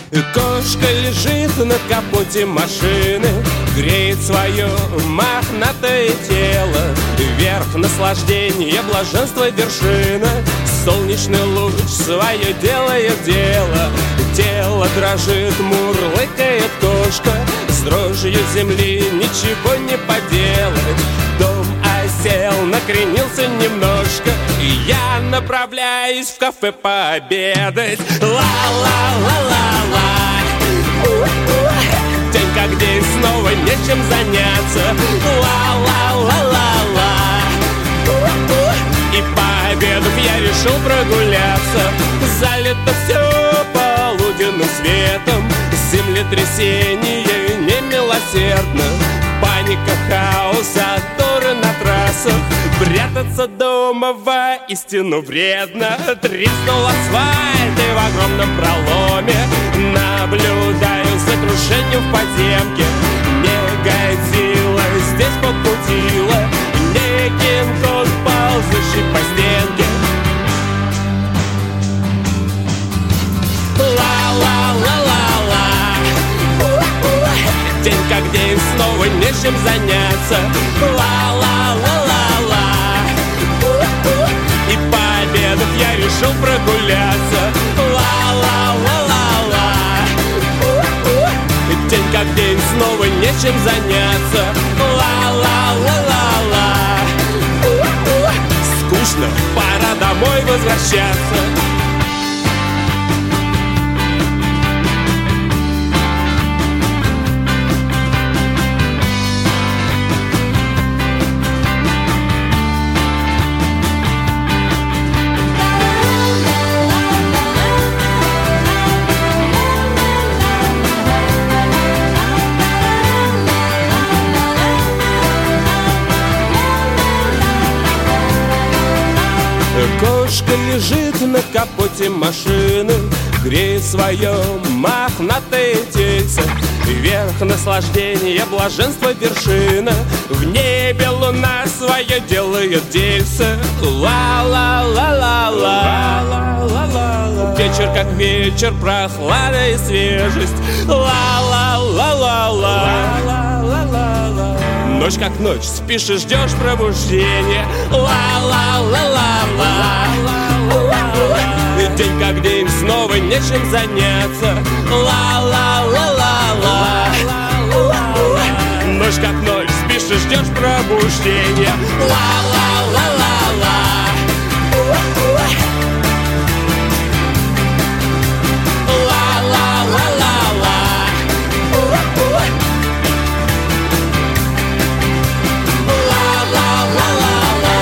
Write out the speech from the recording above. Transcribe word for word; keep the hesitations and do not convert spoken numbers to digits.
Кошка лежит на капоте машины, греет свое мохнатое тело. Вверх наслаждение, блаженство вершина. Солнечный луч свое делает дело. Тело дрожит, мурлыкает кошка. С дрожью земли ничего не поделать. Дом осел, накренился немножко, и я направляюсь в кафе пообедать. Ла-ла-ла-ла-ла. День как день, снова нечем заняться. Ла-ла-ла-ла-ла. И пообедав я решил прогуляться. Залито все полуденным светом. Землетрясение немилосердно. Паника, хаос, заторы на трассах. Прятаться дома воистину вредно. Треснул асфальт и в огромном проломе наблюдаю за крушением в подземке. Не годило, здесь покутило. Не Кинг-Конг, ползущий по стенке. Ла-ла-ла-ла-ла. День как день, снова нечем заняться. Ла-ла-ла-ла-ла. И пообедав я решил прогуляться. Ла-ла-ла-ла-ла. День как день, снова нечем заняться. Ла-ла-ла-ла-ла. Скучно, пора домой возвращаться. Кошка лежит на капоте машины, греет свое мохнатое тельце. Вверх наслаждение, блаженство вершина. В небе луна свое делает дельце. Ла-ла-ла-ла-ла. Вечер как вечер, прохлада и свежесть. Ла-ла-ла-ла-ла. Ночь как ночь, спишь и ждешь пробуждения. Ла-ла-ла-ла-ла. День как день, снова нечем заняться. Ла-ла-ла-ла-ла. Ночь как ночь, спишь и ждешь пробуждения. Ла-ла.